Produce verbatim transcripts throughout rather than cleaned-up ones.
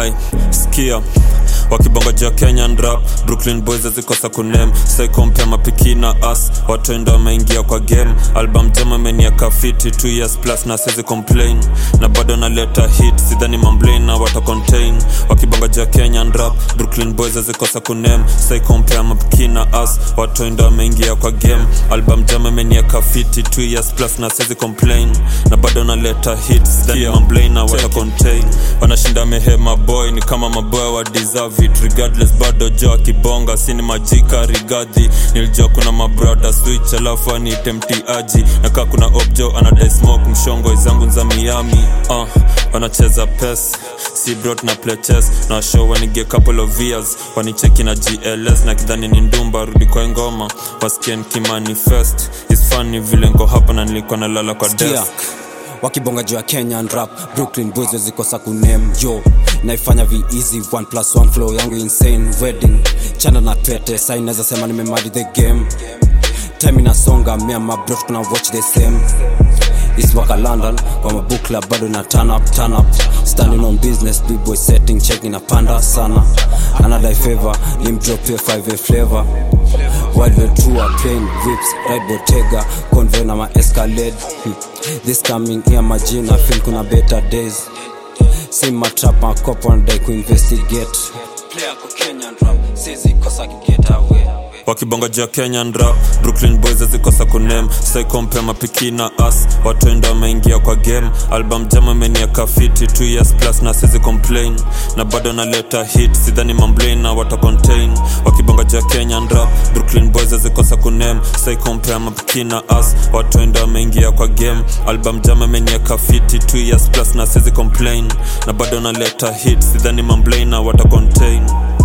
Ay, skia wakibonga jia Kenyan rap, Brooklyn boys zikosa kunem. Say compare mapiki na us, watu enda wameingia kwa game. Album jama menia kafiti, two years plus na sezi complain. Na bado na leta hit, sidhani mamblane na wata contain. Wakibonga jia Kenyan rap, Brooklyn boys zikosa kunem. Say compare mapiki na us, watu enda wameingia kwa game. Album jama menia kafiti, two years plus na sezi complain. Na bado na leta hit, sidhani mamblane na wata contain. Wanashinda mehema boy, ni kama maboy wa deserve it. Regardless bado joa kibonga, sini majika rigadhi. Nilijua kuna mabrada switch, alafu ni tempti aji. Naka kuna objo, anadai smoke, mshongo izangu nza Miami. uh, Wanacheza pes, si bro na play chess. Na show wanige couple of years, wanicheki na G L S. Na kidhani ni ndumba, rudi kwa ngoma, wasken kimanifest. It's funny vile nko hapa na nilikuwa na lala kwa desk. Wakibonga juu ya Kenyan rap, Brooklyn boys wezikosa kunem. Yo, naifanya vi easy, one plus one flow yangu insane. Wedding, chanda na pete, sai naeza sema nimemari the game. Time inasonga, me and my bros kuna watch the same. It's waka London, kwa mabook club bado na turn up, turn up. Standing on business, big boy setting, checking na panda sana. Another favor, lim drop here five A flavor. While the two are playing whips, ride Bottega, convoy na ma Escalade. This coming here my gym, I feel kuna better days. See my trap, my cop one day ku investigate. Player ko Kenyan rap, says it cause I can get away. Wakibonga jia Kenyan rap, Brooklyn boys zikosa kunem. Say compare mapiki na us, watu enda wameingia kwa game. Album jama menia kafiti, two years plus na sezi complain. Na bado na leta hit, sidhani mamblane na wata contain. Wakibonga jia Kenyan rap, Brooklyn boys zikosa kunem. Say compare mapiki na us, watu enda wameingia kwa game. Album jama menia kafiti, two years plus na sezi complain. Na bado na leta hit, sidhani mamblane na wata contain.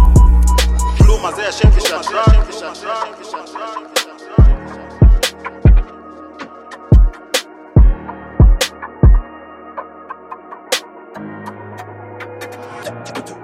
Mazea shake shot rock.